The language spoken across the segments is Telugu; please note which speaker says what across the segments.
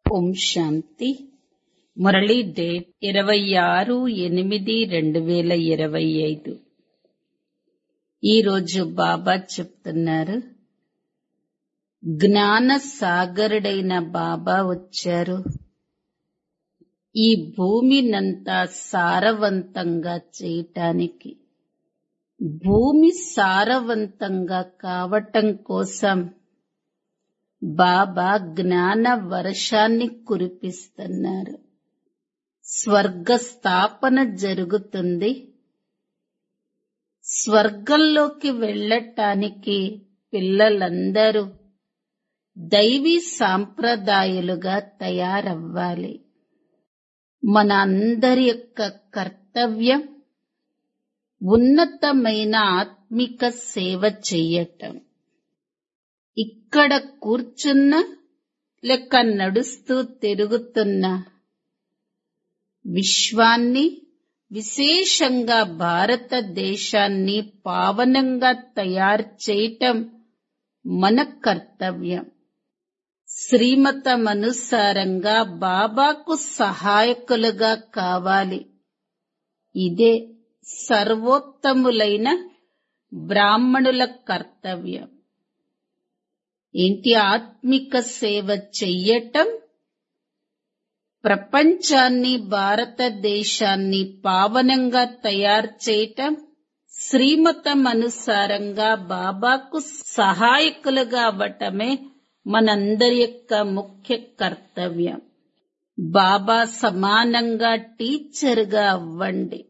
Speaker 1: ఓం శాంతి. మురళీ డేట్ 26/8/2025. ఈరోజు బాబా చెప్తున్నారు, జ్ఞాన సాగరుడైన బాబా వచ్చారు. ఈ భూమినంతా సారవంతంగా చేయటానికి, భూమి సారవంతంగా కావటం కోసం బాబా జ్ఞాన వర్షాన్ని కురిపిస్తున్నారు. స్వర్గ స్థాపన జరుగుతుంది. స్వర్గంలోకి వెళ్ళటానికి పిల్లలందరూ దైవీ సాంప్రదాయాలుగా తయారవ్వాలి. మన అందరి యొక్క కర్తవ్యం ఉన్నతమైన ఆత్మిక సేవ చెయ్యటం. ఇక్కడ కూర్చున్న లేక నడుస్తూ తిరుగుతున్న విశ్వాన్ని, విశేషంగా భారతదేశాన్ని పావనంగా తయారు చేయటం మన కర్తవ్యం. శ్రీమతమనుసారంగా బాబాకు సహాయకులుగా కావాలి. ఇదే సర్వోత్తములైన బ్రాహ్మణుల కర్తవ్యం. ఏంటి? ఆత్మిక సేవ చెయ్యటం, ప్రపంచాన్ని, భారతదేశాన్ని పావనంగా తయారు చేయటం, శ్రీమతం అనుసారంగా బాబాకు సహాయకులుగా అవ్వటమే మనందరి యొక్క ముఖ్య కర్తవ్యం. బాబా సమానంగా టీచర్గా అవ్వండి.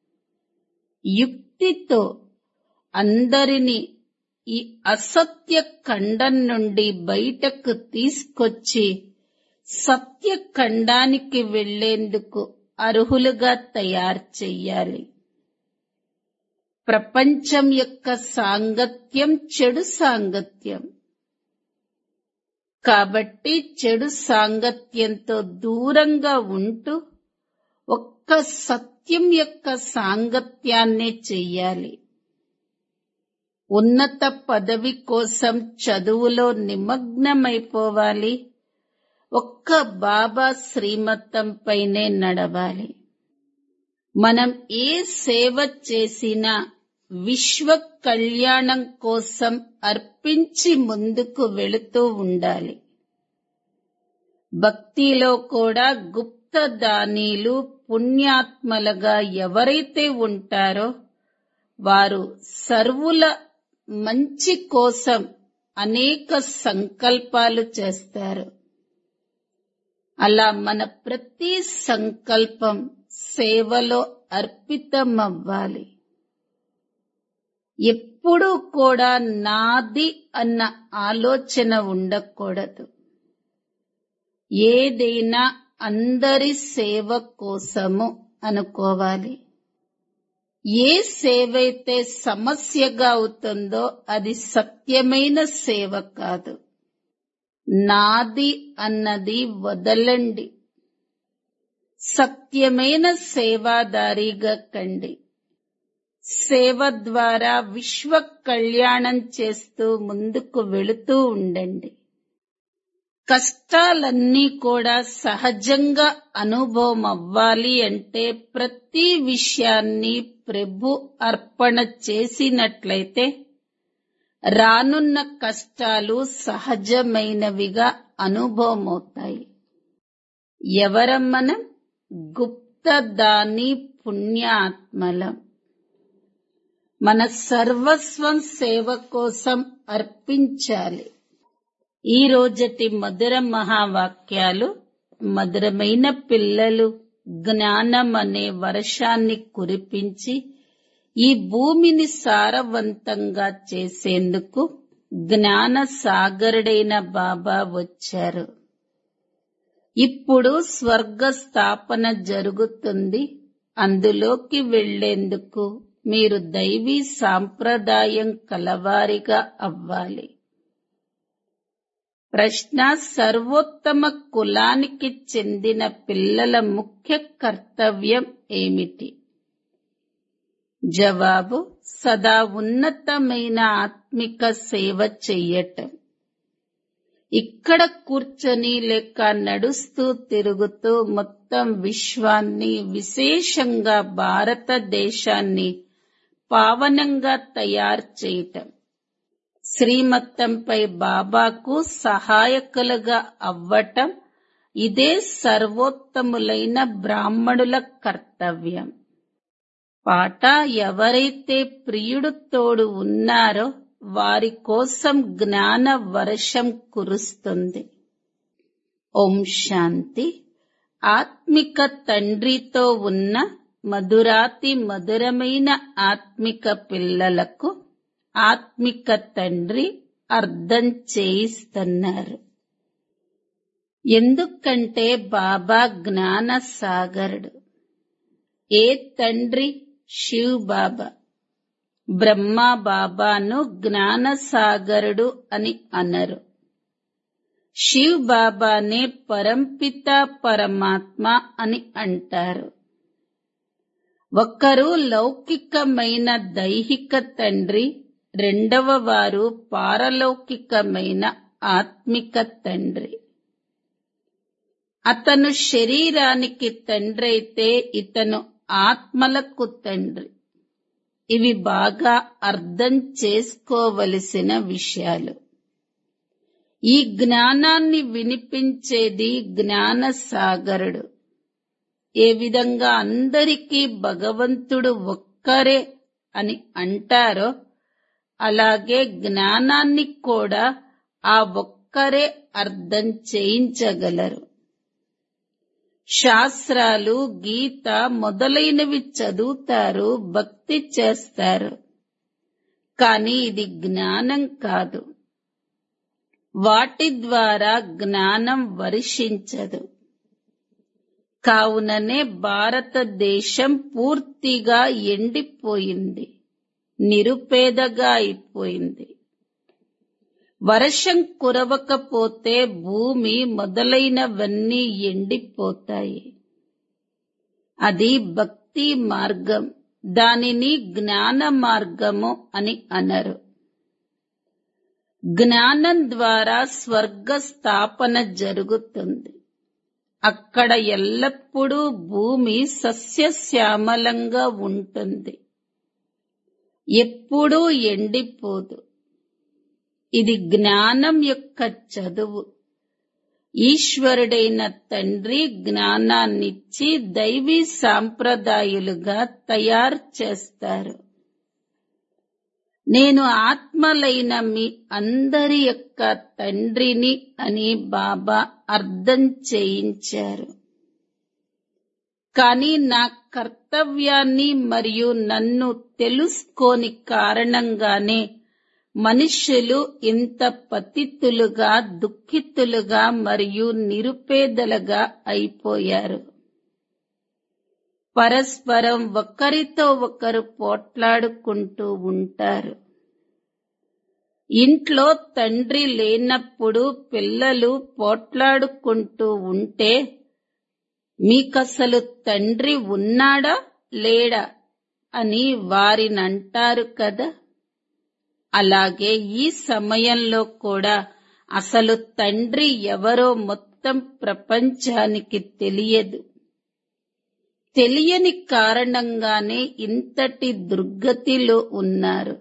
Speaker 1: యుక్తితో అందరినీ ఈ అసత్య ఖండం నుండి బయటకు తీసుకొచ్చి సత్య ఖండానికి వెళ్లేందుకు అర్హులుగా తయారు చెయ్యాలి. ప్రపంచం యొక్క సాంగత్యం చెడు సాంగత్యం. కాబట్టి చెడు సాంగత్యంతో దూరంగా ఉంటూ ఒక్క సత్యం యొక్క సాంగత్యాన్నే చెయ్యాలి. ఉన్నత పదవి కోసం చదువులో నిమగ్నమైపోవాలి. ఒక్క బాబా శ్రీమతంపైనే నడవాలి. మనం ఏ సేవ చేసినా విశ్వ కళ్యాణం కోసం అర్పించి ముందుకు వెళుతూ ఉండాలి. భక్తిలో కూడా గుప్త దానీలు, పుణ్యాత్మలుగా ఎవరైతే ఉంటారో వారు సర్వుల మంచి కోసం అనేక సంకల్పాలు చేస్తారు. అలా మన ప్రతి సంకల్పం సేవలో అర్పితమవ్వాలి. ఎప్పుడూ కూడా నాది అన్న ఆలోచన ఉండకూడదు. ఏదైనా అందరి సేవ కోసము అనుకోవాలి. ఏ సేవైతే సమస్యగా అవుతుందో అది సత్యమైన సేవ కాదు. నాది అన్నది వదలండి. సత్యమైన సేవాదారిగా కండి. సేవ ద్వారా విశ్వ కళ్యాణం చేస్తూ ముందుకు వెళుతూ ఉండండి. కష్టాలన్నీ కూడా సహజంగా అనుభవం అవ్వాలి అంటే ప్రతి విషయాన్ని ప్రభు అర్పణ చేసినట్లయితే రానున్న కష్టాలు సహజమైనవిగా అనుభవమవుతాయి. ఎవరం మనం? గుప్తదాని పుణ్యాత్మలం. మన సర్వస్వం సేవ కోసం అర్పించాలి. ఈ రోజటి మధుర మహావాక్యాలు, మధురమైన పిల్లలు జ్ఞానం అనే వర్షాన్ని కురిపించి ఈ భూమిని సారవంతంగా చేసేందుకు జ్ఞాన సాగరుడైన బాబా వచ్చారు. ఇప్పుడు స్వర్గ స్థాపన జరుగుతుంది. అందులోకి వెళ్లేందుకు మీరు దైవీ సాంప్రదాయం కలవారిగా అవ్వాలి. ప్రశ్న: సర్వోత్తమ కులానికి చెందిన పిల్లల ముఖ్య కర్తవ్యం ఏమిటి? జవాబు: సదా ఉన్నతమైన ఆత్మిక సేవ చెయ్యటం. ఇక్కడ కూర్చొని లేక నడుస్తూ తిరుగుతూ మొత్తం విశ్వాన్ని, విశేషంగా భారతదేశాన్ని పావనంగా తయారు చేయటం, శ్రీమతంపై బాబాకు సహాయకులుగా అవ్వటం, ఇదే సర్వోత్తములైన బ్రాహ్మణుల కర్తవ్యం. పాట: ఎవరైతే ప్రియుడు తోడు ఉన్నారో వారి కోసం జ్ఞాన వర్షం కురుస్తుంది. ఓం శాంతి. ఆత్మిక తండ్రితో ఉన్న మధురాతి మధురమైన ఆత్మిక పిల్లలకు ఆత్మిక తండ్రి అర్థం చేయిస్తున్నారు. ఎందుకంటే బాబా జ్ఞాన సాగరుడు. ఏ తండ్రి? శివ్ బాబా. బ్రహ్మ బాబాను జ్ఞాన సాగరుడు అని అనరు. శివ్ బాబానే పరంపిత పరమాత్మ అని అంటారు. ఒకరు లౌకికమైన దైహిక తండ్రి, రెండవ వారు పారలౌకికమైన ఆత్మిక తండ్రి. అతను శరీరానికి తండ్రి అయితే ఇతను ఆత్మలకు తండ్రి. ఇవి బాగా అర్థం చేసుకోవలసిన విషయాలు. ఈ జ్ఞానాన్ని వినిపించేది జ్ఞాన సాగరుడు. ఏ విధంగా అందరికీ భగవంతుడు ఒక్కరే అని అంటారో అలాగే జ్ఞానాన్ని కూడా ఆ ఒక్కరే అర్థం చేయించగలరు. శాస్త్రాలు, గీత మొదలైనవి చదువుతారు, భక్తి చేస్తారు. కానీ ఇది జ్ఞానం కాదు. వాటి ద్వారా జ్ఞానం వర్షించదు. కావుననే భారతదేశం పూర్తిగా ఎండిపోయింది, నిరుపేదగా అయిపోయింది. వర్షం కురవకపోతే భూమి మొదలైనవన్నీ ఎండిపోతాయి. అది భక్తి మార్గం. దానిని జ్ఞాన మార్గము అని అనరు. జ్ఞానం ద్వారా స్వర్గ స్థాపన జరుగుతుంది. అక్కడ ఎల్లప్పుడూ భూమి సస్యశ్యామలంగా ఉంటుంది, ఎప్పుడూ ఎండిపోదు. ఇది జ్ఞానం యొక్క చదువు. ఈశ్వరుడైన తండ్రి జ్ఞానాన్నిచ్చి దైవీ సాంప్రదాయాలుగా తయారు చేస్తారు. నేను ఆత్మలైన మీ అందరి యొక్క తండ్రిని అని బాబా అర్థం చేయించారు. కానీ నా కర్తవ్యాన్ని మరియు నన్ను తెలుసుకోని కారణంగానే మనుష్యులు ఇంత పతితులుగా, దుఃఖితులుగా మరియు నిరుపేదలుగా అయిపోయారు. పరస్పరం ఒకరితో ఒకరు పోట్లాడుకుంటూ ఉంటారు. ఇంట్లో తండ్రి లేనప్పుడు పిల్లలు పోట్లాడుకుంటూ ఉంటే మీకసలు తండ్రి ఉన్నాడా లేడా అని వారినంటారు కదా. అలాగే ఈ సమయంలో కూడా అసలు తండ్రి ఎవరో మొత్తం ప్రపంచానికి తెలియదు. తెలియని కారణంగానే ఇంతటి దుర్గతిలో ఉన్నారు.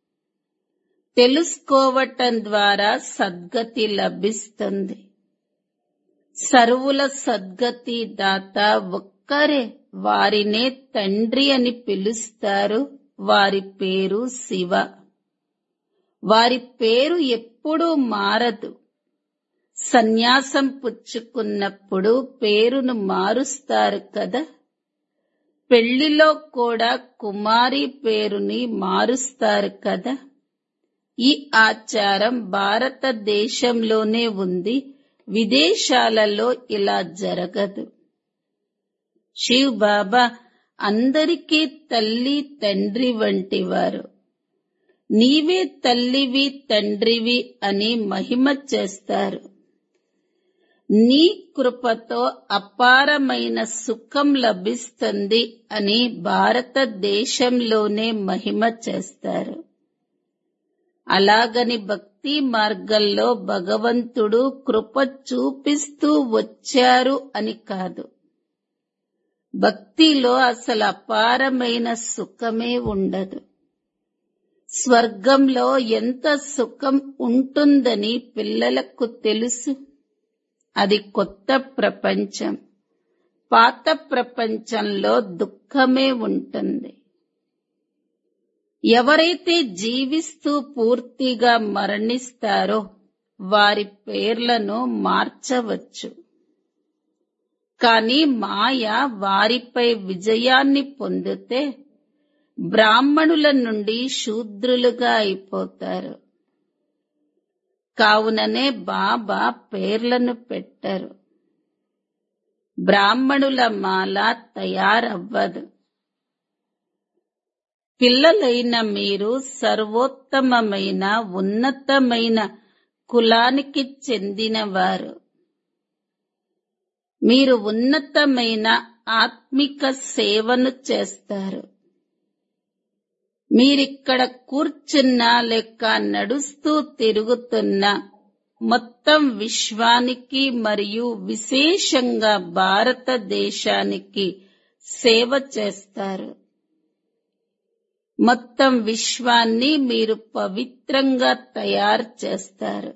Speaker 1: తెలుసుకోవటం ద్వారా సద్గతి లభిస్తుంది. సర్వుల సద్గతి దాత ఒక్కరే. వారినే తండ్రి అని పిలుస్తారు. వారి పేరు శివ. వారి పేరు ఎప్పుడూ మారదు. సన్యాసం పుచ్చుకున్నప్పుడు పేరును మారుస్తారు కదా. పెళ్లిలో కూడా కుమారి పేరుని మారుస్తారు కదా. ఈ ఆచారం భారతదేశంలోనే ఉంది, విదేశాలలో ఇలా జరగదు. శివ్ బాబా అందరికీ తల్లి తండ్రి వంటివారు. నీవే తల్లివి తండ్రివి అని మహిమ చేస్తారు. నీ కృపతో అపారమైన సుఖం లభిస్తుంది అని భారతదేశంలోనే మహిమ చేస్తారు. అలాగని భక్తి భక్తి మార్గంలో భగవంతుడు కృప చూపిస్తూ వచ్చారు అని కాదు. భక్తిలో అసలు అపారమైన సుఖమే ఉండదు. స్వర్గంలో ఎంత సుఖం ఉంటుందని పిల్లలకు తెలుసు. అది కొత్త ప్రపంచం. పాత ప్రపంచంలో దుఃఖమే ఉంటుంది. ఎవరైతే జీవిస్తూ పూర్తిగా మరణిస్తారో వారి పేర్లను మార్చవచ్చు. కానీ మాయ వారిపై విజయాన్ని పొందితే బ్రాహ్మణుల నుండి శూద్రులుగా అయిపోతారు. కావుననే బాబా పేర్లను పెట్టరు. బ్రాహ్మణుల మాల తయారవ్వదు. పిల్లలైన మీరు సర్వోత్తమమైన ఉన్నతమైన కులానికి చెందినవారు. మీరు ఉన్నతమైన ఆత్మిక సేవను చేస్తారు. మీరిక్కడ కూర్చున్నా లేక నడుస్తూ తిరుగుతున్నా మొత్తం విశ్వానికి మరియు విశేషంగా భారతదేశానికి సేవ చేస్తారు. మొత్తం విశ్వాన్ని మీరు పవిత్రంగా తయారు చేస్తారు.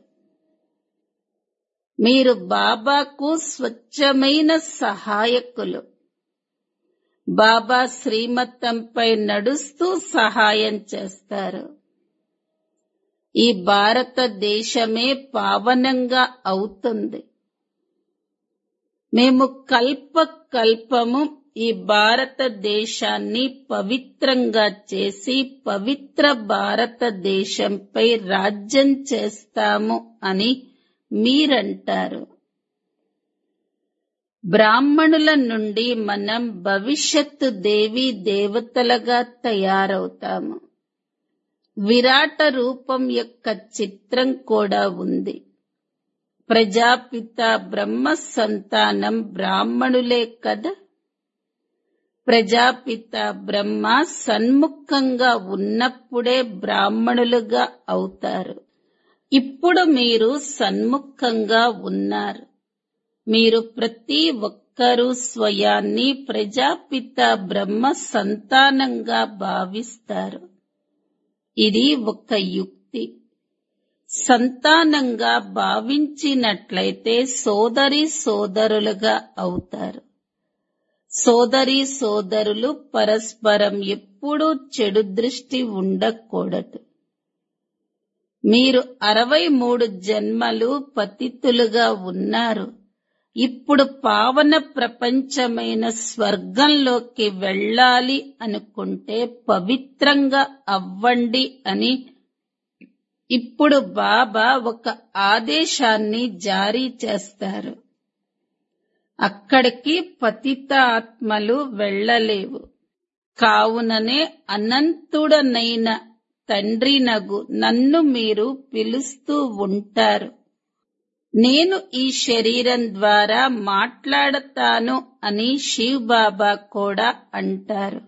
Speaker 1: మీరు బాబాకు స్వచ్ఛమైన సహాయకులు. బాబా శ్రీమతంపై నడుస్తూ సహాయం చేస్తారు. ఈ భారతదేశమే పావనంగా అవుతుంది. మేము కల్పకల్పము ఈ భారతదేశాన్ని పవిత్రంగా చేసి పవిత్ర భారతదేశంపై రాజ్యం చేస్తాము అని మీరంటారు. బ్రాహ్మణుల నుండి మనం భవిష్యత్తు దేవీ దేవతలుగా తయారవుతాము. విరాట రూపం యొక్క చిత్రం కూడా ఉంది. ప్రజాపిత బ్రహ్మ సంతానం బ్రాహ్మణులే కదా. ప్రజాపిత బ్రహ్మ సన్ముఖంగా ఉన్నప్పుడే బ్రాహ్మణులుగా అవుతారు. ఇప్పుడు మీరు సన్ముఖంగా ఉన్నారు. మీరు ప్రతి ఒక్కరూ స్వయాన్ని ప్రజాపిత బ్రహ్మ సంతానంగా భావిస్తారు. ఇది ఒక యుక్తి. సంతానంగా భావించినట్లయితే సోదరీ సోదరులుగా అవుతారు. సోదరీ సోదరులు పరస్పరం ఎప్పుడూ చెడు దృష్టి ఉండకూడదు. మీరు 63 జన్మలు పతితులుగా ఉన్నారు. ఇప్పుడు పావన ప్రపంచమైన స్వర్గంలోకి వెళ్ళాలి అనుకుంటే పవిత్రంగా అవ్వండి అని ఇప్పుడు బాబా ఒక ఆదేశాన్ని జారీ చేస్తారు. అక్కడికి పతిత ఆత్మలు వెళ్ళలేవు. కావుననే అనంతుడనైన తండ్రినగు నన్ను మీరు పిలుస్తూ ఉంటారు. నేను ఈ శరీరం ద్వారా మాట్లాడతాను అని శివ్ బాబా కూడా అంటారు.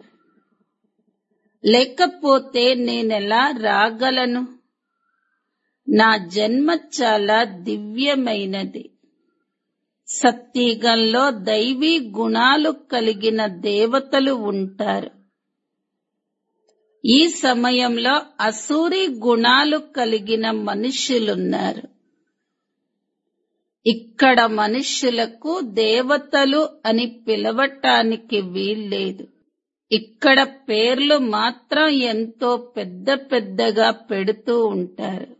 Speaker 1: లేకపోతే నేనెలా రాగలను? నా జన్మ చాలా దివ్యమైనది. సత్యుగంలో దైవీ గుణాలు కలిగిన దేవతలు ఉంటారు. ఈ సమయంలో అసూరి గుణాలు కలిగిన మనుష్యులున్నారు. ఇక్కడ మనుష్యులకు దేవతలు అని పిలవటానికి వీల్లేదు. ఇక్కడ పేర్లు మాత్రం ఎంతో పెద్ద పెద్దగా పెడుతూ ఉంటారు.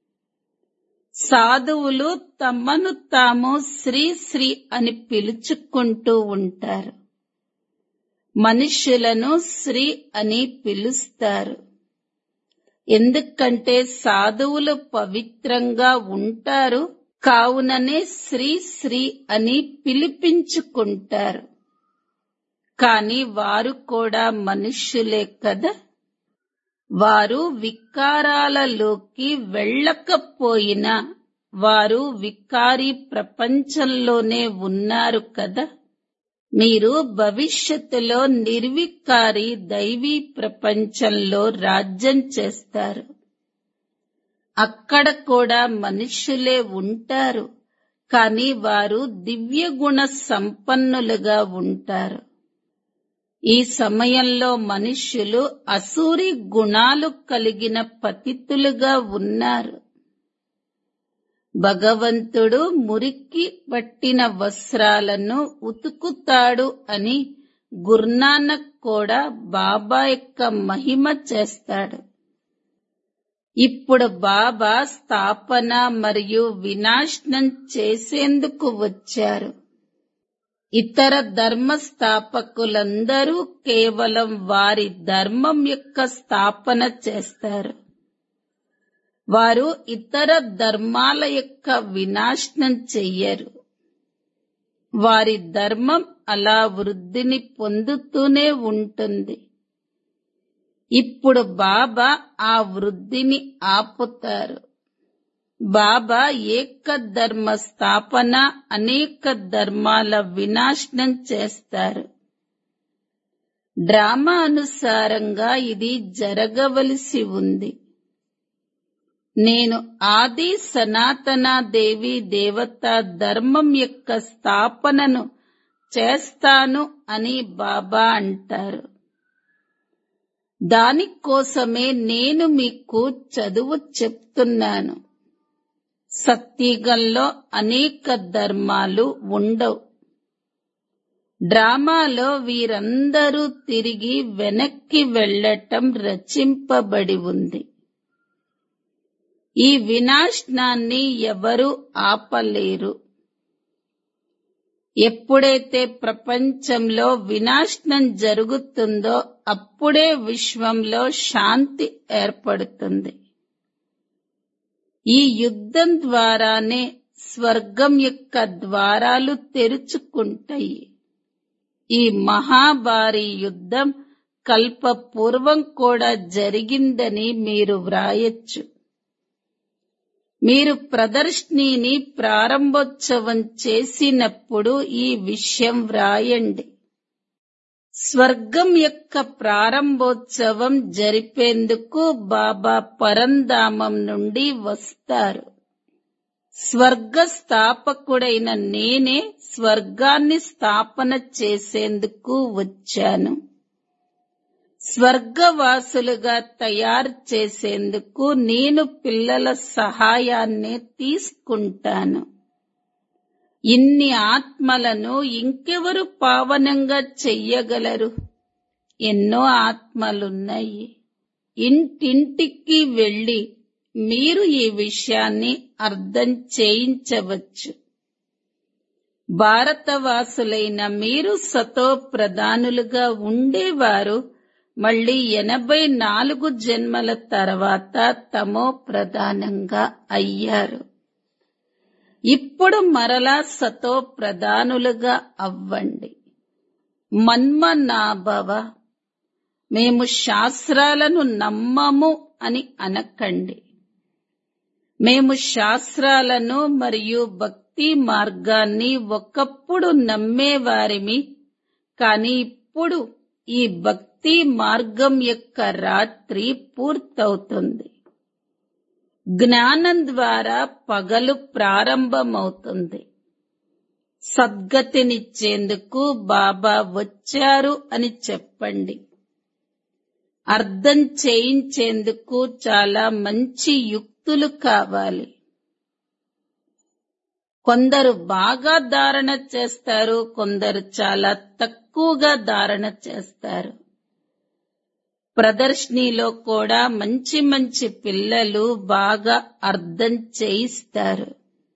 Speaker 1: సాధువులు తమను తాము శ్రీ శ్రీ అని పిలుచుకుంటూ ఉంటారు. మనుష్యులను శ్రీ అని పిలుస్తారు. ఎందుకంటే సాధువులు పవిత్రంగా ఉంటారు. కావుననే శ్రీ శ్రీ అని పిలిపించుకుంటారు. కాని వారు కూడా మనుష్యులే కదా. వారు వికారాలలోకి వెళ్ళకపోయినా వారు వికారీ ప్రపంచంలోనే ఉన్నారు కదా. మీరు భవిష్యత్తులో నిర్వికారి దైవీ ప్రపంచంలో రాజ్యం చేస్తారు. అక్కడ కూడా మనుష్యులే ఉంటారు, కాని వారు దివ్య గుణ సంపన్నులుగా ఉంటారు. ఈ సమయంలో మనుష్యులు అసూరి గుణాలు కలిగిన పతితులుగా ఉన్నారు. భగవంతుడు మురికి పట్టిన వస్త్రాలను ఉతుకుతాడు అని గురునానక్ కూడా బాబా యొక్క మహిమ చేస్తాడు. ఇప్పుడు బాబా స్థాపన మరియు వినాశనం చేసేందుకు వచ్చారు. ఇతర ధర్మ స్థాపకులందరూ కేవలం వారి ధర్మం యొక్క స్థాపన చేస్తారు. వారు ఇతర ధర్మాల యొక్క వినాశనం చెయ్యరు. వారి ధర్మం అలా వృద్ధిని పొందుతూనే ఉంటుంది. ఇప్పుడు బాబా ఆ వృద్ధిని ఆపుతారు. బాబా ఏక ధర్మ స్థాపన, అనేక ధర్మాల వినాశనం చేస్తారు. డ్రామా అనుసారంగా ఇది జరగవలసి ఉంది. నేను ఆది సనాతన దేవి దేవత ధర్మం యొక్క స్థాపనను చేస్తాను అని బాబా అంటారు. దానికోసమే నేను మీకు చదువు చెప్తున్నాను. సత్యుగంలో అనేక ధర్మాలు ఉండవు. డ్రామాలో వీరందరూ తిరిగి వెనక్కి వెళ్ళటం రచింపబడి ఉంది. ఈ వినాశనాన్ని ఎవరూ ఆపలేరు. ఎప్పుడైతే ప్రపంచంలో వినాశనం జరుగుతుందో అప్పుడే విశ్వంలో శాంతి ఏర్పడుతుంది. ఈ యుద్ధం ద్వారానే స్వర్గం యొక్క ద్వారాలు తెరుచుకుంటాయి. ఈ మహాభారీ యుద్ధం కల్పపూర్వం కూడా జరిగిందని మీరు వ్రాయొచ్చు. మీరు ప్రదర్శనని ప్రారంభోత్సవం చేసినప్పుడు ఈ విషయం వ్రాయండి. స్వర్గం యొక్క ప్రారంభోత్సవం జరిపేందుకు బాబా పరంధామం నుండి వస్తారు. స్వర్గ స్థాపకుడైన నేనే స్వర్గాన్ని స్థాపన చేసేందుకు వచ్చాను. స్వర్గవాసులుగా తయారు చేసేందుకు నేను పిల్లల సహాయాన్ని తీసుకుంటాను. ఇన్ని ఆత్మలను ఇంకెవరు పావనంగా చెయ్యగలరు? ఎన్నో ఆత్మలున్నాయి. ఇంటింటికి వెళ్లి మీరు ఈ విషయాన్ని అర్థం చేయించవచ్చు. భారతవాసులైన మీరు సతో ప్రధానులుగా ఉండేవారు మళ్ళీ 84 జన్మల తర్వాత తమో ప్రధానంగా అయ్యారు. ఇప్పుడు మరలా సతో ప్రధానులుగా అవ్వండి. మన్మనాభవ, మేము శాస్త్రాలను నమ్మము అని అనకండి. మేము శాస్త్రాలను మరియు భక్తి మార్గాన్ని ఒకప్పుడు నమ్మేవారిమి, కానీ ఇప్పుడు ఈ భక్తి మార్గం యొక్క రాత్రి పూర్తవుతుంది. జ్ఞానం ద్వారా పగలు ప్రారంభమవుతుంది. సద్గతినిచ్చేందుకు బాబా వచ్చారు అని చెప్పండి. అర్థం చేయించేందుకు చాలా మంచి యుక్తులు కావాలి. కొందరు బాగా ధారణ చేస్తారు, కొందరు చాలా తక్కువగా ధారణ చేస్తారు. ప్రదర్శనలో కూడా మంచి మంచి పిల్లలు బాగా అర్థం చేయిస్తారు.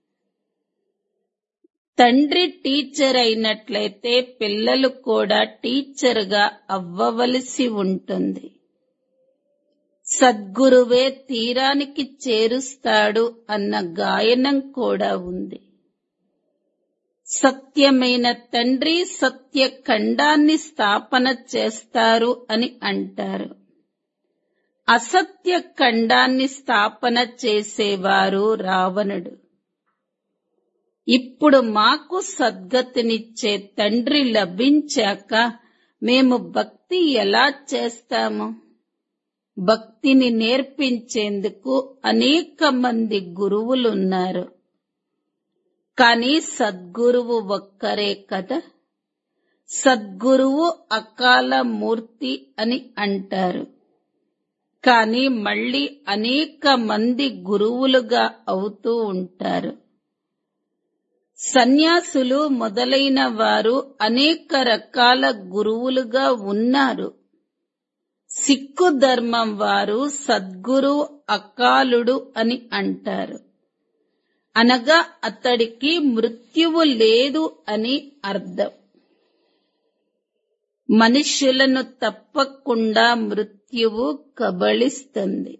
Speaker 1: తండ్రి టీచర్ అయినట్లయితే పిల్లలు కూడా టీచర్గా అవ్వవలసి ఉంటుంది. సద్గురువే తీరానికి చేరుస్తాడు అన్న గాయనం కూడా ఉంది. సత్యమైన తండ్రి సత్య ఖండాన్ని స్థాపన చేస్తారు అని అంటారు. అసత్య ఖండాన్ని స్థాపన చేసేవారు రావణుడు. ఇప్పుడు మాకు సద్గతినిచ్చే తండ్రి లభించాక మేము భక్తి ఎలా చేస్తాము? భక్తిని నేర్పించేందుకు అనేక మంది గురువులున్నారు. కానీ సద్గురువు ఒక్కరే కదా. సద్గురువు అకాల మూర్తి అని అంటారు. కానీ మళ్ళీ అనేక మంది గురువులుగా అవుతూ ఉంటారు. సన్యాసులు మొదలైన వారు అనేక రకాల గురువులుగా ఉన్నారు. సిక్కు ధర్మం వారు సద్గురు అకాలుడు అని అంటారు. అనగా అతడికి మృత్యువు లేదు అని అర్థం. మనుష్యులను తప్పకుండా మృత్యువు కబళిస్తుంది.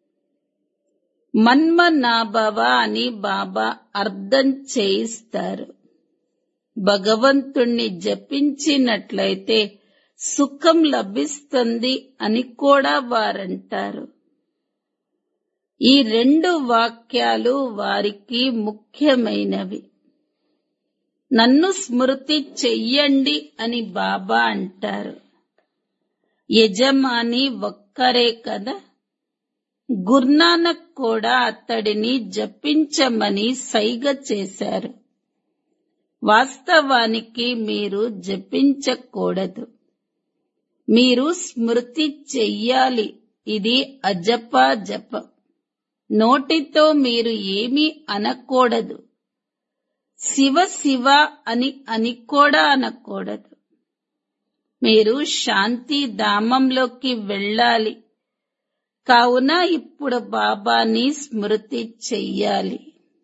Speaker 1: మన్మనాభవ అని బాబా అర్థం చేయిస్తారు. భగవంతుణ్ణి జపించినట్లయితే సుఖం లభిస్తుంది అని కూడా వారంటారు. ఈ రెండు వాక్యాలు వారికి ముఖ్యమైనవి. నన్ను స్మృతి చెయ్యండి అని బాబా అంటారు. యజమాని ఒక్కరే కదా. గురునానక్ కూడా అతడిని జపించమని సైగ చేశారు. వాస్తవానికి మీరు జపించకూడదు, మీరు స్మృతి చెయ్యాలి. ఇది అజపా జపం. నోటితో మీరు ఏమీ అనకూడదు. శివ శివ అని కూడా అనకూడదు. మీరు శాంతి ధామంలోకి వెళ్ళాలి. కావున ఇప్పుడు బాబాని స్మృతి చెయ్యాలి.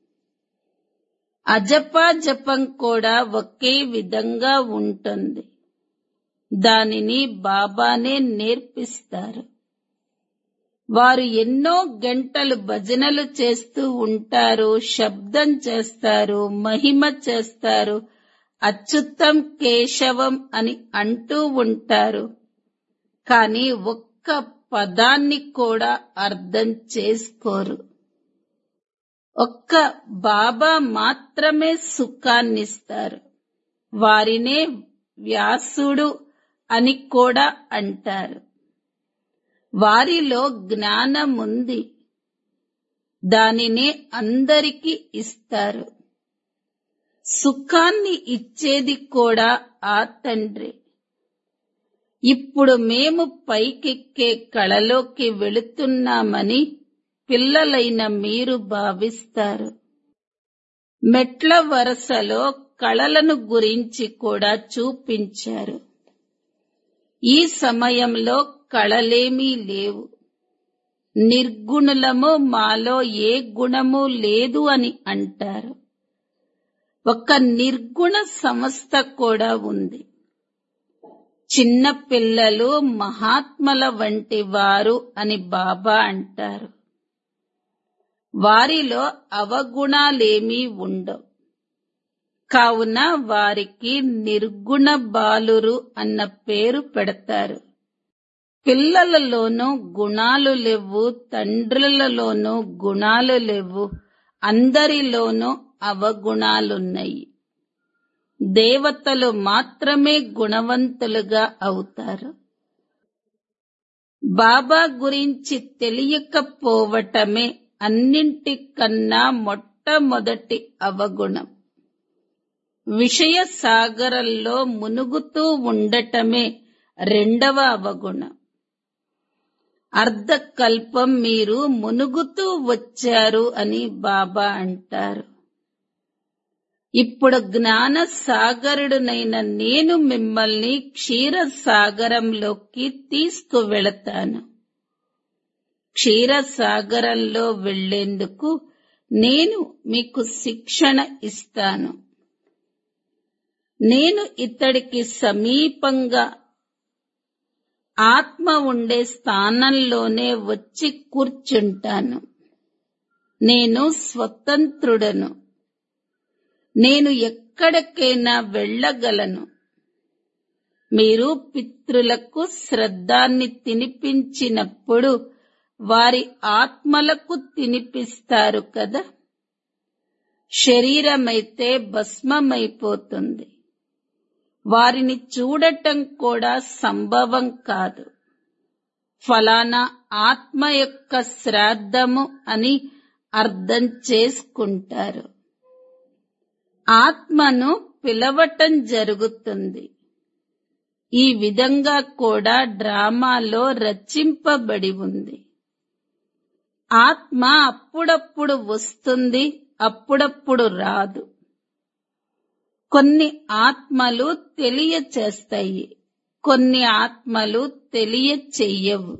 Speaker 1: అజపా జపం కూడా ఒకే విధంగా ఉంటుంది. దానిని బాబానే నేర్పిస్తారు. వారు ఎన్నో గంటలు భజనలు చేస్తూ ఉంటారు, శబ్దం చేస్తారు, మహిమ చేస్తారు, అచ్యుతం కేశవం అని అంటూ ఉంటారు. కానీ ఒక్క పదాన్ని కూడా అర్థం చేసుకోరు. ఒక్క బాబా మాత్రమే సుఖాన్నిస్తారు. వారినే వ్యాసుడు అని కూడా అంటారు. వారిలో జ్ఞానముంది, దానినే అందరికీ ఇస్తారు. సుఖాన్ని ఇచ్చేది కూడా ఆ తండ్రి. ఇప్పుడు మేము పైకెక్కే కళలోకి వెళుతున్నామని పిల్లలైన మీరు భావిస్తారు. మెట్ల వరుసలో కళలను గురించి కూడా చూపించారు. ఈ సమయంలో కళలేమీ లేవు. నిర్గుణులము, మాలో ఏ గుణము లేదు అని అంటారు. ఒక నిర్గుణ సంస్థ కూడా ఉంది. చిన్న పిల్లలు మహాత్మల వంటి వారు అని బాబా అంటారు. వారిలో అవగుణాలేమీ ఉండవు. కావున వారికి నిర్గుణ బాలురు అన్న పేరు పెడతారు. పిల్లలలోనూ గుణాలు లేవు, తండ్రులలోనూ గుణాలు లేవు, అందరిలోనూ అవగుణాలున్నాయి. దేవతలు మాత్రమే గుణవంతులుగా అవుతారు. బాబా గురించి తెలియకపోవటమే అన్నింటికన్నా మొట్టమొదటి అవగుణం. విషయ సాగరంలో మునుగుతూ ఉండటమే రెండవ అవగుణం. అర్ధకల్పం మీరు మునుగుతూ వచ్చారు అని బాబా అంటారు. ఇప్పుడు జ్ఞాన సాగరుడునైన నేను మిమ్మల్ని క్షీర సాగరంలోకి తీసుకువెళతాను. క్షీర సాగరంలో వెళ్లేందుకు నేను మీకు శిక్షణ ఇస్తాను. నేను ఇతడికి సమీపంగా ఆత్మ ఉండే స్థానంలోనే వచ్చి కూర్చుంటాను. నేను స్వతంత్రుడను. నేను ఎక్కడికైనా వెళ్ళగలను. మీరు పితృలకు శ్రద్ధాన్ని తినిపించినప్పుడు వారి ఆత్మలకు తినిపిస్తారు కదా. శరీరమైతే భస్మమైపోతుంది. వారిని చూడటం కూడా సంభవం కాదు. ఫలానా ఆత్మ యొక్క శ్రాద్ధము అని అర్థం చేసుకుంటారు. ఆత్మను పిలవటం జరుగుతుంది. ఈ విధంగా కూడా డ్రామాలో రచింపబడి ఉంది. ఆత్మ అప్పుడప్పుడు వస్తుంది, అప్పుడప్పుడు రాదు. కొన్ని ఆత్మలు తెలియచేస్తాయి, కొన్ని ఆత్మలు తెలియచెయ్యవు.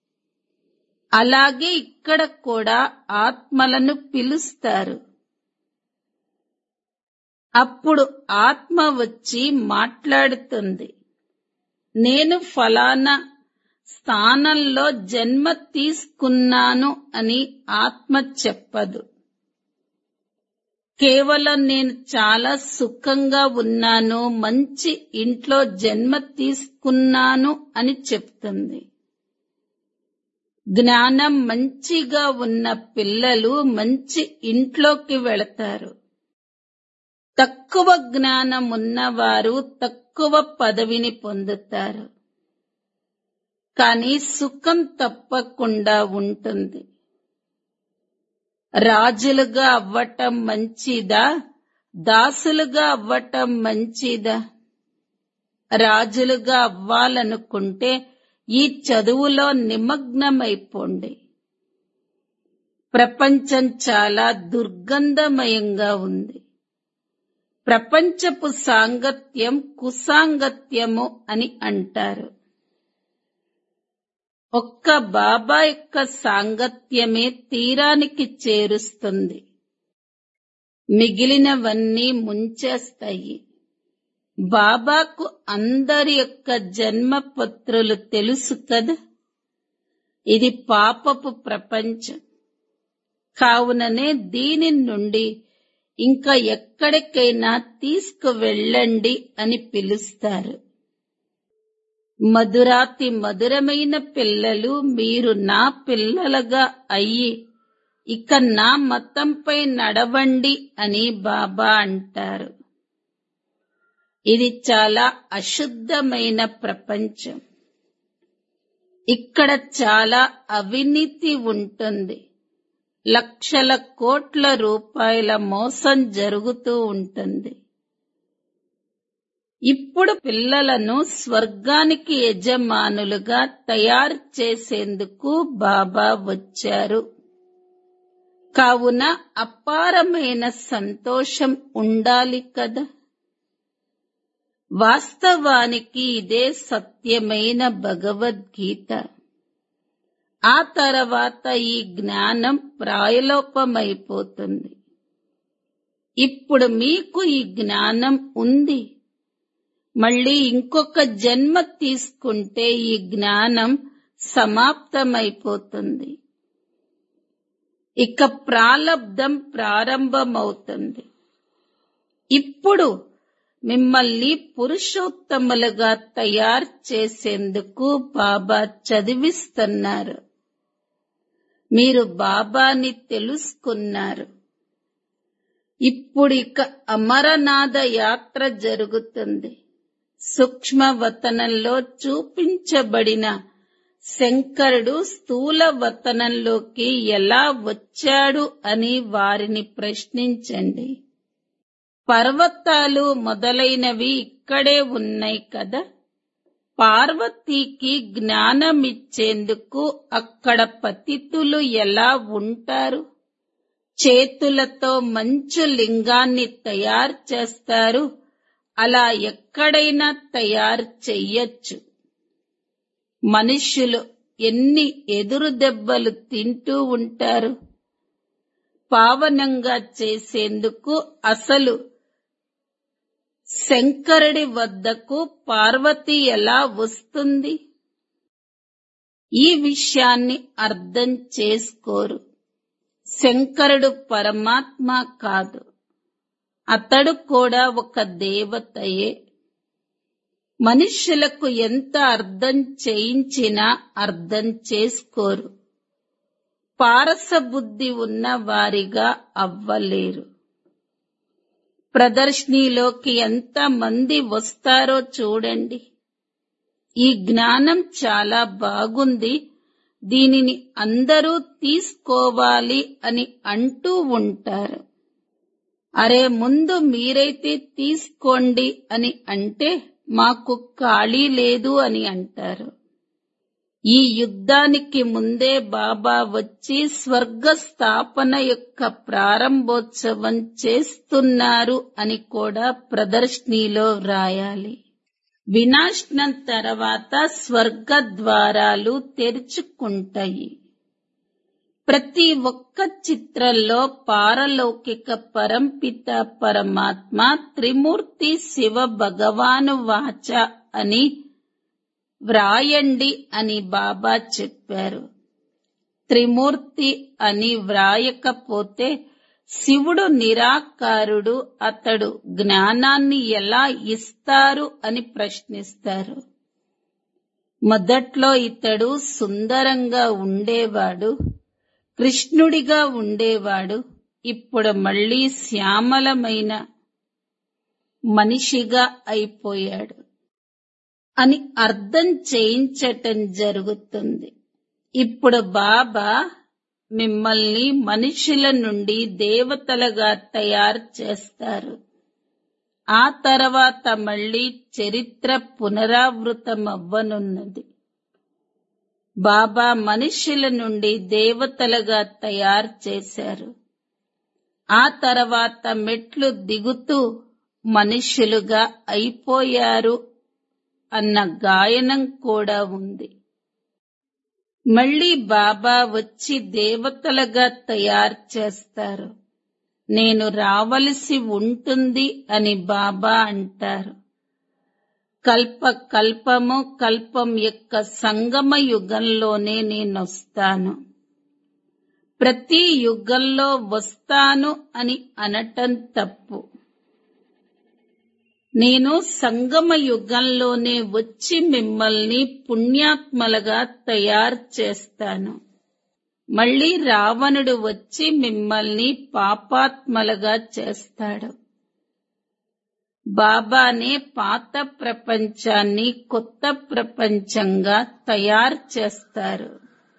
Speaker 1: అలాగే ఇక్కడ కూడా ఆత్మలను పిలుస్తారు. అప్పుడు ఆత్మ వచ్చి మాట్లాడుతుంది. నేను ఫలానా స్థానంలో జన్మ తీసుకున్నాను అని ఆత్మ చెప్పదు. కేవలం నేను చాలా సుఖంగా ఉన్నాను, మంచి ఇంట్లో జన్మ తీసుకున్నాను అని చెప్తుంది. జ్ఞానం మంచిగా ఉన్న పిల్లలు మంచి ఇంట్లోకి వెళతారు. తక్కువ జ్ఞానం ఉన్నవారు తక్కువ పదవిని పొందుతారు. కానీ సుఖం తప్పకుండా ఉంటుంది. రాజులుగా అవ్వటం మంచిదా, దాసులుగా అవ్వటం మంచిదా? రాజులుగా అవ్వాలనుకుంటే ఈ చదువులో నిమగ్నమైపోండి. ప్రపంచం చాలా దుర్గంధమయంగా ఉంది. ప్రపంచపు సాంగత్యం కుసాంగత్యము అని అంటారు. ఒక్క బాబా యొక్క సాంగత్యమే తీరానికి చేరుస్తుంది. మిగిలినవన్నీ ముంచేస్తాయి. బాబాకు అందరి యొక్క జన్మపత్రులు తెలుసు కదా. ఇది పాపపు ప్రపంచం. కావుననే దీని నుండి ఇంకా ఎక్కడికైనా తీసుకువెళ్ళండి అని పిలుస్తారు. మధురాతి మధురమైన పిల్లలు మీరు నా పిల్లలుగా అయ్యి ఇక నా మతంపై నడవండి అని బాబా అంటారు. ఇది చాలా అశుద్ధమైన ప్రపంచం. ఇక్కడ చాలా అవినీతి ఉంటుంది. లక్షల కోట్ల రూపాయల మోసం జరుగుతూ ఉంటుంది. ఇప్పుడు పిల్లలను స్వర్గానికి యజమానులుగా తయారు చేసేందుకు బాబా వచ్చారు. కావున అపారమైన సంతోషం ఉండాలి కదా. వాస్తవానికి ఇదే సత్యమైన భగవద్గీత. ఆ తర్వాత ఈ జ్ఞానం ప్రాయలోపమైపోతుంది. ఇప్పుడు మీకు ఈ జ్ఞానం ఉంది. మళ్ళీ ఇంకొక జన్మ తీసుకుంటే ఈ జ్ఞానం సమాప్తమైపోతుంది. ఇక ప్రాలబ్ధం ప్రారంభమవుతుంది. ఇప్పుడు మిమ్మల్ని పురుషోత్తములుగా తయారు చేసేందుకు బాబా చదివిస్తున్నారు. మీరు బాబాని తెలుసుకున్నారు. ఇప్పుడు ఇక అమరనాథ యాత్ర జరుగుతుంది. సూక్ష్మవతనంలో చూపించబడిన శంకరుడు స్థూల వతనంలోకి ఎలా వచ్చాడు అని వారిని ప్రశ్నించండి. పర్వతాలు మొదలైనవి ఇక్కడే ఉన్నాయి కదా. పార్వతీకి జ్ఞానమిచ్చేందుకు అక్కడ పతితులు ఎలా ఉంటారు? చేతులతో మంచు లింగాన్ని తయారు చేస్తారు. అలా ఎక్కడైనా తయారు చెయ్యొచ్చు. మనుష్యులు ఎన్ని ఎదురు దెబ్బలు తింటూ ఉంటారు. పావనంగా చేసేందుకు అసలు శంకరుడి వద్దకు పార్వతి ఎలా వస్తుంది? ఈ విషయాన్ని అర్థం చేసుకోరు. శంకరుడు పరమాత్మ కాదు. అతడు కూడా ఒక దేవతయే. మనుష్యులకు ఎంత అర్థం చేయించినా అర్థం చేసుకోరు. పారసబుద్ధి ఉన్న వారిగా అవ్వలేరు. ప్రదర్శనలోకి ఎంత మంది వస్తారో చూడండి. ఈ జ్ఞానం చాలా బాగుంది, దీనిని అందరూ తీసుకోవాలి అని అంటూ ఉంటారు. అరే ముందు మీరైతే తీసుకోండి అని అంటే మాకు ఖాళీ లేదు అని అంటారు. ఈ యుద్ధానికి ముందే బాబా వచ్చి స్వర్గ స్థాపన యొక్క ప్రారంభోత్సవం చేస్తున్నారు అని కూడా ప్రదర్శనలో వ్రాయాలి. వినాశనం తర్వాత స్వర్గ ద్వారాలు తెరుచుకుంటాయి. ప్రతి ఒక్క చిత్రంలో పారలౌకిక పరంపిత పరమాత్మ త్రిమూర్తి శివ భగవాను వాచ అని వ్రాయండి అని బాబా చెప్పారు. త్రిమూర్తి అని వ్రాయకపోతే శివుడు నిరాకారుడు, అతడు జ్ఞానాన్ని ఎలా ఇస్తారు అని ప్రశ్నిస్తారు. మొదట్లో ఇతడు సుందరంగా ఉండేవాడు, కృష్ణుడిగా ఉండేవాడు, ఇప్పుడు మళ్ళీ శ్యామలమైన మనిషిగా అయిపోయాడు అని అర్థం చేయించటం జరుగుతుంది. ఇప్పుడు బాబా మిమ్మల్ని మనుషుల నుండి దేవతలుగా తయారు చేస్తారు. ఆ తర్వాత మళ్ళీ చరిత్ర పునరావృతమవ్వనున్నది. బాబా మనుషుల నుండి దేవతలుగా తయారు చేశారు. ఆ తర్వాత మెట్లు దిగుతూ మనుషులుగా అయిపోయారు అన్న గాయనం కూడా ఉంది. మళ్ళీ బాబా వచ్చి దేవతలుగా తయారు చేస్తారు. నేను రావలసి ఉంటుంది అని బాబా అంటారు. కల్ప కల్పము కల్పం యొక్క సంగమ యుగంలోనే నేనొస్తాను. ప్రతి యుగంలో వస్తాను అని అనటం తప్పు. నేను సంగమ యుగంలోనే వచ్చి మిమ్మల్ని పుణ్యాత్మలుగా తయారు చేస్తాను. మళ్ళీ రావణుడు వచ్చి మిమ్మల్ని పాపాత్మలుగా చేస్తాడు. బాబానే పాత ప్రపంచాన్ని కొత్త ప్రపంచంగా తయారు చేస్తారు.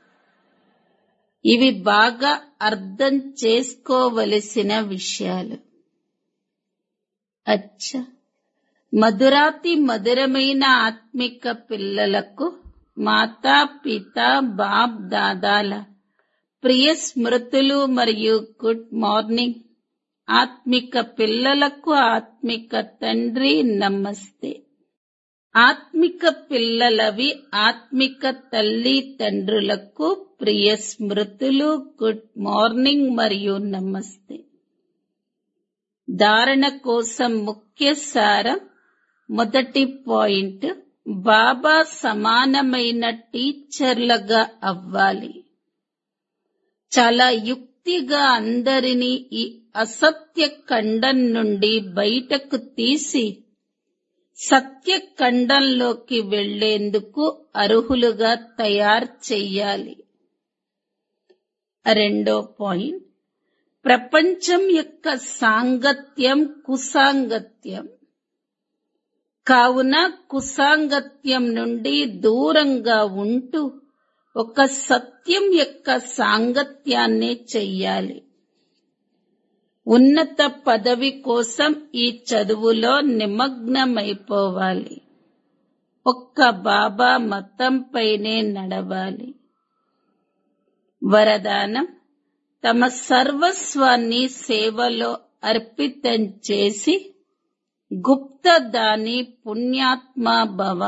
Speaker 1: ఇవి బాగా అర్థం చేసుకోవలసిన విషయాలు. అచ్చా, మధురాతి మధురమైన ఆత్మిక పిల్లలకు మాతా పిత బాప్ దాదాల ప్రియ స్మృతులు మరియు గుడ్ మార్నింగ్. ఆత్మిక పిల్లలకు ఆత్మిక తండ్రి నమస్తే. ఆత్మిక పిల్లలవి ఆత్మిక తల్లి తండ్రులకు ప్రియ స్మృతులు, గుడ్ మార్నింగ్ మరియు నమస్తే. ధారణ కోసం ముఖ్య సారం. మొదటి పాయింట్, బాబా సమానమైన టీచర్లుగా అవ్వాలి. చాలా యుక్తిగా అందరినీ ఈ అసత్య ఖండం నుండి బయటకు తీసి సత్య ఖండంలోకి వెళ్లేందుకు అర్హులుగా తయారు చెయ్యాలి. రెండో పాయింట్, ప్రపంచం యొక్క సాంగత్యం కుసాంగత్యం కావున కుసాంగత్యం నుండి దూరంగా ఉంటూ ఒక సత్యం యొక్క సాంగత్యాన్నే చెయ్యాలి. ఉన్నత పదవి కోసం ఈ చదువులో నిమగ్నమైపోవాలి. ఒక్క బాబా మతంపైనే నడవాలి. వరదానం, తమ సర్వస్వాన్ని సేవలో అర్పితం చేసి గుప్తదాని పుణ్యాత్మా భవ.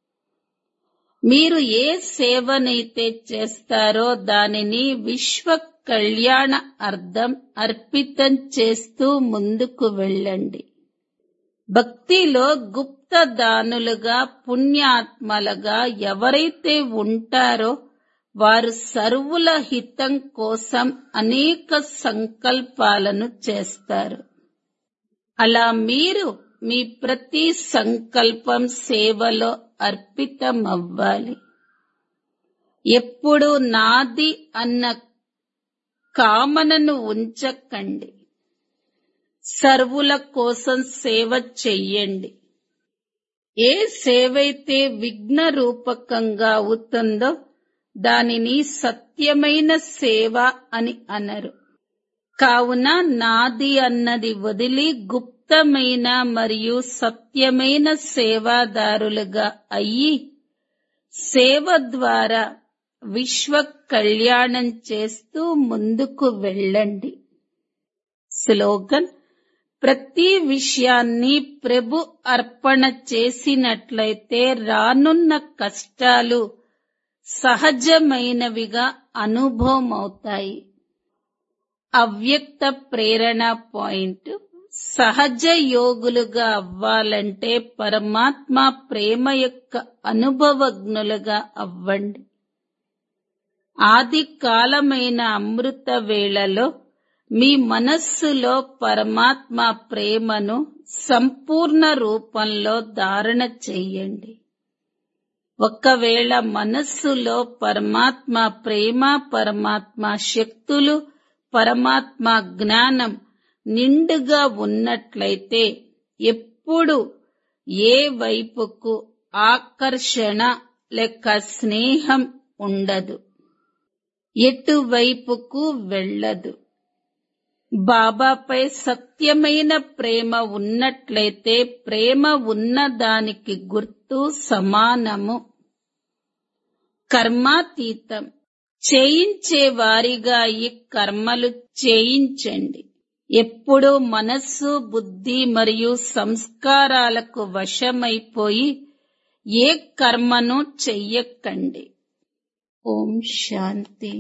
Speaker 1: మీరు ఏ సేవనైతే చేస్తారో దానిని విశ్వ కళ్యాణ అర్థం అర్పితం చేస్తూ ముందుకు వెళ్ళండి. భక్తిలో గుప్తదానులుగా పుణ్యాత్మలుగా ఎవరైతే ఉంటారో వారు సర్వుల హితం కోసం అనేక సంకల్పాలను చేస్తారు. అలా మీరు మీ ప్రతి సంకల్పం సేవలో అర్పితమవ్వాలి. ఎప్పుడు నాది అన్న కామనను ఉంచకండి. సర్వుల కోసం సేవ చెయ్యండి. ఏ సేవైతే విఘ్న రూపకంగా అవుతుందో దానిని సత్యమైన సేవ అని అనరు. కావున నాది అన్నది వదిలి గుప్తమైన మరియు సత్యమైన సేవాదారులుగా అయ్యి సేవ ద్వారా విశ్వ కళ్యాణం చేస్తూ ముందుకు వెళ్ళండి. స్లోగన్: ప్రతి విషయాన్ని ప్రభు అర్పణ చేసినట్లయితే రానున్న కష్టాలు సహజమైనవిగా అనుభవమవుతాయి. అవ్యక్త ప్రేరణ పాయింట్: సహజ యోగులుగా అవ్వాలంటే పరమాత్మ ప్రేమ యొక్క అనుభవజ్ఞులుగా అవ్వండి. ఆది కాలమైన అమృత వేళలో మీ మనస్సులో పరమాత్మ ప్రేమను సంపూర్ణ రూపంలో ధారణ చెయ్యండి. ఒకవేళ మనస్సులో పరమాత్మ ప్రేమ, పరమాత్మ శక్తులు, పరమాత్మ జ్ఞానం నిండుగా ఉన్నట్లయితే ఎప్పుడు ఏ వైపుకు ఆకర్షణ లేక స్నేహం ఉండదు, ఎటువైపుకు వెళ్ళదు. బాబాపై సత్యమైన ప్రేమ ఉన్నట్లయితే ప్రేమ ఉన్నదానికి గుర్తు సమానము. కర్మాతీతం: చేయించే వారిగా ఈ కర్మలు చేయించండి. ఎప్పుడూ మనస్సు, బుద్ధి మరియు సంస్కారాలకు వశమైపోయి ఏ కర్మను చెయ్యకండి. ఓం శాంతి.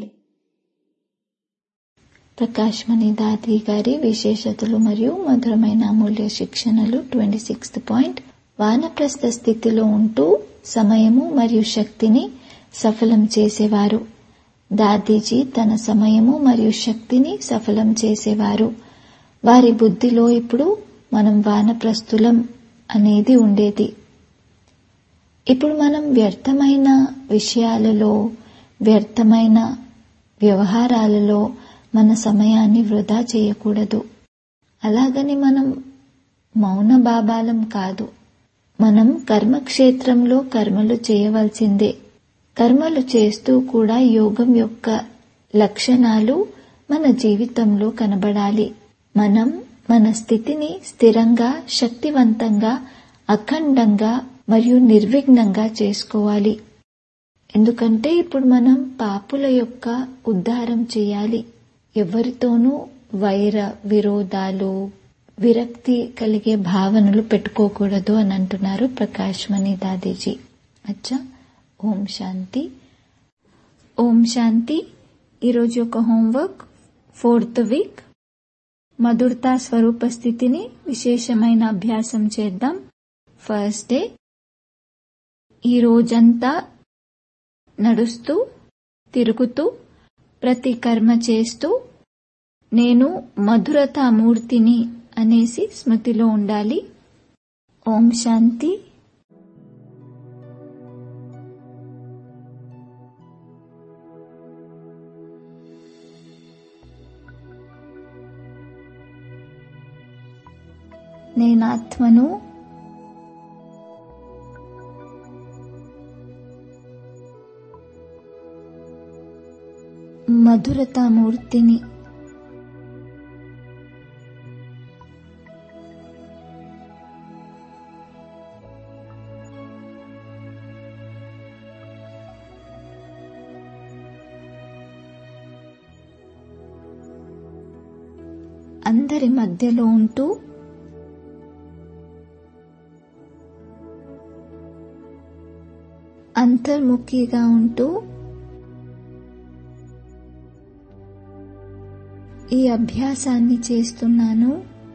Speaker 2: ప్రకాష్ మణి దాది గారి విశేషతలు మరియు మధురమైన అమూల్య శిక్షణలు. 26th పాయింట్: వానప్రస్థ స్థితిలో ఉంటూ సమయము మరియు శక్తిని సఫలం చేసేవారు. దాదీజీ తన సమయము మరియు శక్తిని సఫలం చేసేవారు. వారి బుద్ధిలో ఇప్పుడు మనం వానప్రస్థులం అనేది ఉండేది. ఇప్పుడు మనం వ్యర్థమైన విషయాలలో, వ్యర్థమైన వ్యవహారాలలో మన సమయాన్ని వృధా చేయకూడదు. అలాగని మనం మౌన బాబాలం కాదు. మనం కర్మక్షేత్రంలో కర్మలు చేయవలసిందే. కర్మలు చేస్తూ కూడా యోగం యొక్క లక్షణాలు మన జీవితంలో కనబడాలి. మనం మన స్థితిని స్థిరంగా, శక్తివంతంగా, అఖండంగా మరియు నిర్విఘ్నంగా చేసుకోవాలి. ఎందుకంటే ఇప్పుడు మనం పాపుల యొక్క ఉద్ధారం చేయాలి. ఎవరితోనూ వైర విరోధాలు, విరక్తి కలిగే భావనలు పెట్టుకోకూడదు అని అంటున్నారు ప్రకాష్ మణి దాదీజీ. అచ్చా, ఓం శాంతి. ఓం శాంతి. ఈరోజు యొక్క హోంవర్క్ 4th వీక్ మధురతా స్వరూప స్థితిని విశేషమైన అభ్యాసం చేద్దాం. First day. ఈ రోజంతా నడుస్తూ, తిరుగుతూ, ప్రతి కర్మ చేస్తూ నేను మధురతా మూర్తిని అనేసి స్మృతిలో ఉండాలి. ఓం శాంతి. నేనాత్మను, మధురతామూర్తిని. అందరి మధ్యలో ఉంటూ అంతర్ముఖిగా ఉంటూ ఈ అభ్యాసాన్ని చేస్తున్నాను.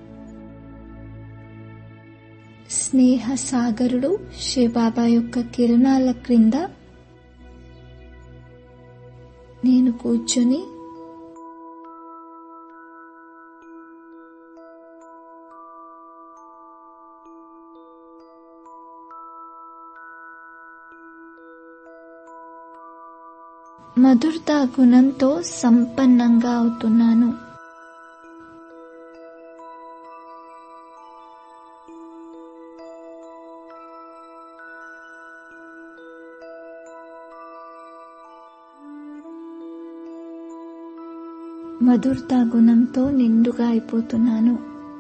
Speaker 2: స్నేహ సాగరుడు శివబాబా యొక్క కిరణాల క్రింద నేను కూర్చుని మధురతా గుణంతో సంపన్నంగా అవుతున్నాను. మధురతా గుణంతో నిండుగా అయిపోతున్నాను.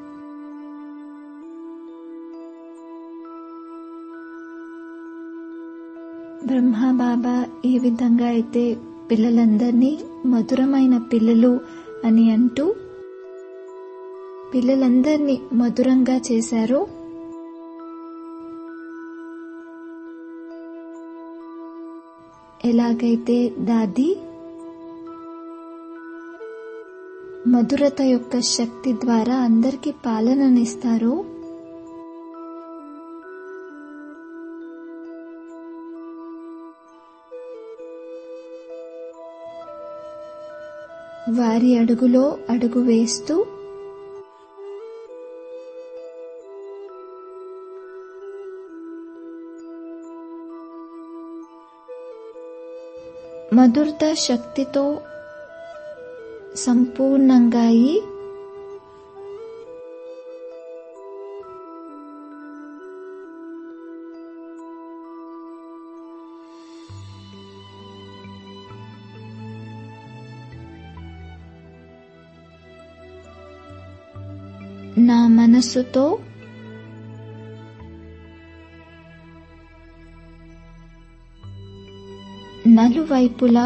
Speaker 2: బ్రహ్మబాబా ఏ విధంగా అయితే పిల్లలందరినీ మధురమైన పిల్లలు అని అంటూ పిల్లలందరినీ మధురంగా చేశారో, ఎలాగైతే దాది మధురత యొక్క శక్తి ద్వారా అందరికీ పాలననిస్తారో, వారి అడుగులో అడుగు వేస్తూ మధురత శక్తితో సంపూర్ణంగా అయి నా మనస్సుతో నలువైపులా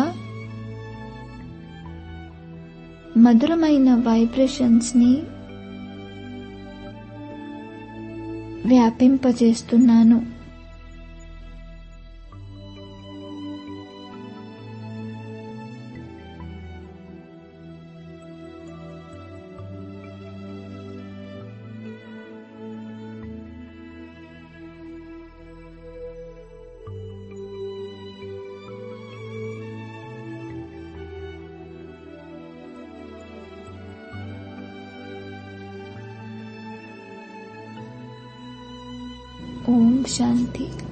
Speaker 2: మధురమైన వైబ్రేషన్స్ ని వ్యాపింపజేస్తున్నాను. ఓం శాంతి.